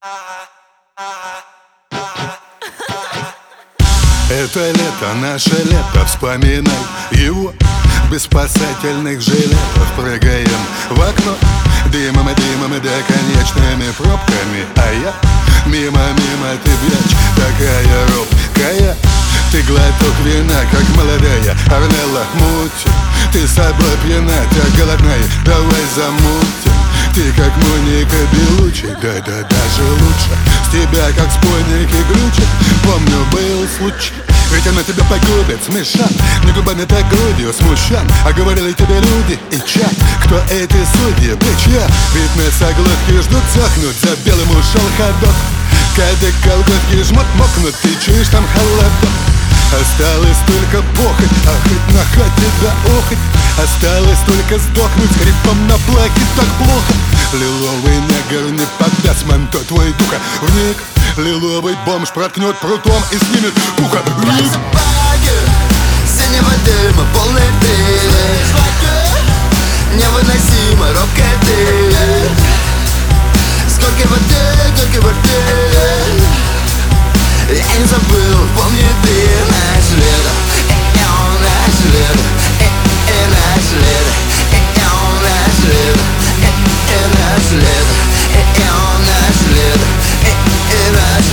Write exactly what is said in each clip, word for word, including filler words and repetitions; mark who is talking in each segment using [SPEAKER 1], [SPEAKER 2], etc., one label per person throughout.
[SPEAKER 1] Это лето, наше лето, вспоминай его. Без спасательных жилетов прыгаем в окно, дымом и дымом и бесконечными пробками. А я мимо-мимо, ты бьешь, такая робкая. Ты глоток вина, как молодая Орнелла Мути. Ты с собой пьяна, ты голодная, давай замутим. Ты как Моника Белуччи, да-да, даже лучше. С тебя как спойники глючат, помню, был случай. Ведь она тебя погубит, смешан, не губами, так грудью смущан. А говорили тебе люди и чат, кто эти судьи, бич я. Ведь на соглотке ждут сохнуть, за белым ушел ходок. Когда колготки жмут, мокнут, ты чуешь там холодок. Осталось только похоть, а хоть на хате да охоть. Осталось только сдохнуть с хрипом на плаке, так плохо. Лиловый негр не поддаст манто твой духа вник. Лиловый бомж проткнет прутом и снимет ухо.
[SPEAKER 2] Собаки, синего дыма, полный дым. Невыносимо робкая ты. Сколько воды, сколько воды. Я не забыл, помни ты. Наш лето, наш лето, наш лето, наш лето, наш лето, наш лето, наш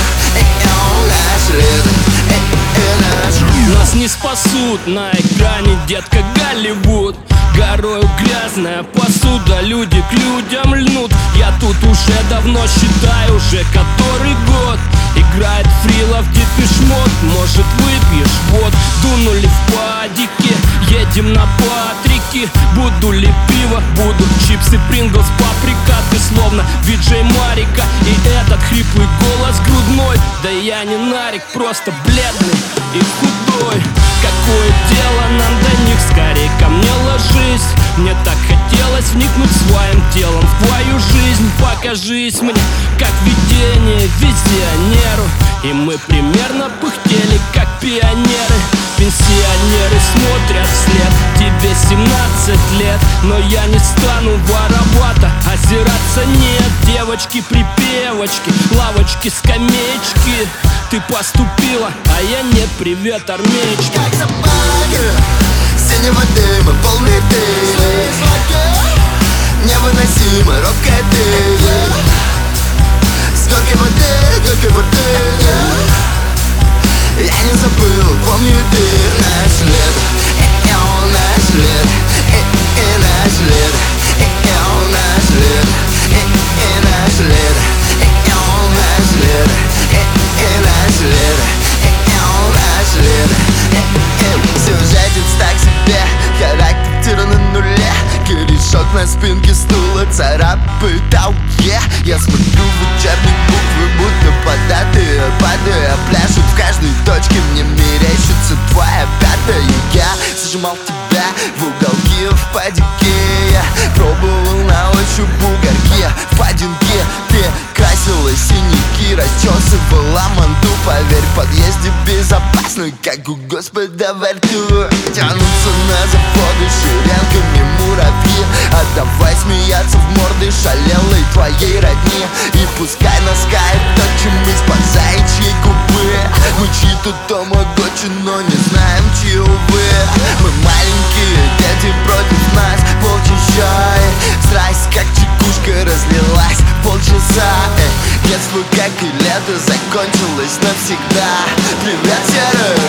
[SPEAKER 2] лето, наш лето.
[SPEAKER 3] Нас не спасут на экране, детка, Голливуд. Горою грязная посуда, люди к людям льнут. Я тут уже давно считаю, уже который год. Играет Фрилов, Депеш Мод. Может выпьешь, вот. Дунули в падике, едем на Патрике. Буду ли пиво, будут чипсы, Принглс, паприка. Ты словно виджей Марика. И этот хриплый голос грудной. Да я не нарик, просто бледный и худой. Какое дело нам до них, скорее ко мне ложись. Мне так хотелось вникнуть своим телом в твою жизнь. Покажись мне, как видение визионеру. И мы примерно пыхтели, как пионеры. Пенсионеры смотрят вслед. Тебе семнадцать лет, но я не стану воровато озираться, нет. Девочки, припевочки, лавочки, скамеечки. Ты поступила, а я не, привет, армеечки.
[SPEAKER 2] Как собаки, синего дыма, полный дым. Невыносимо робкая ты. Сколько воды, сколько воды. Я не забыл, помни ты. Наш лето, наш лето, наш лето, наш лето, наш лето, наш лето, наш лето, наш лето. Сюжетец так себе, характер на нуле. Корешок на спинке стула царапает ауе. Я смотрю в учебник буквы, будто податые, падая, пляшут в каждой точке. Мне мерещится твоя пятая. Я зажимал тебя в уголке, в падике. Я пробовал на ощупь бугорки. В падинке ты красила синяки, расчесывала манту. Поверь, в подъезде безопасно, как у Господа во рту. Тянутся на заводы шеренками муравьи. А давай смеяться в морды шалелой твоей родни. И пускай наскает то, чем из-под заячьей губы. Мы чьи-то тамагочи, но не знаем, чьи, увы. Мы маленькие дети, против нас полчища. Страсть, как чекушка, разлилась полчаса. Детство, как и лето, закончилось навсегда. Привет, серый.